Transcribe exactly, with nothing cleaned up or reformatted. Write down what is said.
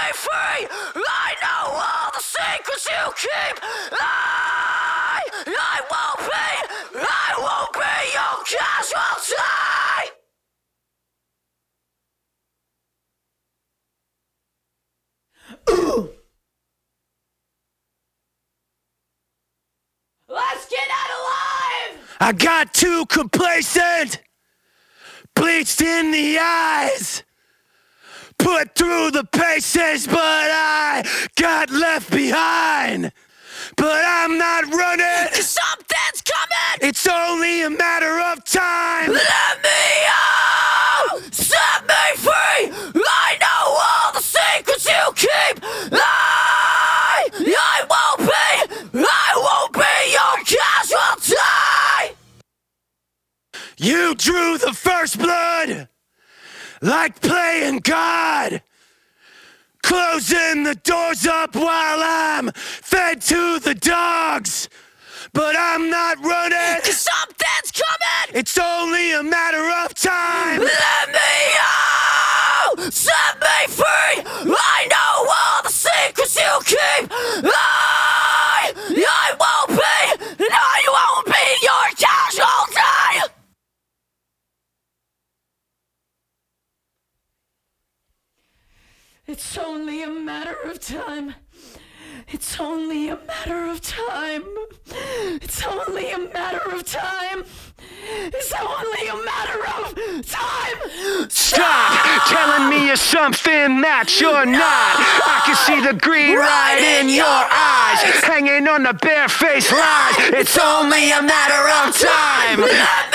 me free! I know all the secrets you keep! I, I won't be, I won't be your casualty! Ooh. Let's get out alive! I got too complacent, bleached in the eyes, put through the paces, but I got left behind. But I'm not running, 'cause something's coming! It's only a matter of time. Let me out! Set me free! I know all the secrets you keep! I, I won't be, I won't be your casualty! You drew the first blood, like playing God, closing the doors up while I'm fed to the dogs. But I'm not running, 'cause something's coming! It's only a matter of time. Let me out! Set me free! I know all the secrets you keep! I, I won't be, and I won't be your casualty! It's only a matter of time. It's only a matter of time. It's only a matter of time. It's only a matter of time. Stop telling me you're something that you're No! not. I can see the greed right, Right in in your your eyes, eyes. hanging on the barefaced lies. It's only a matter of time. Let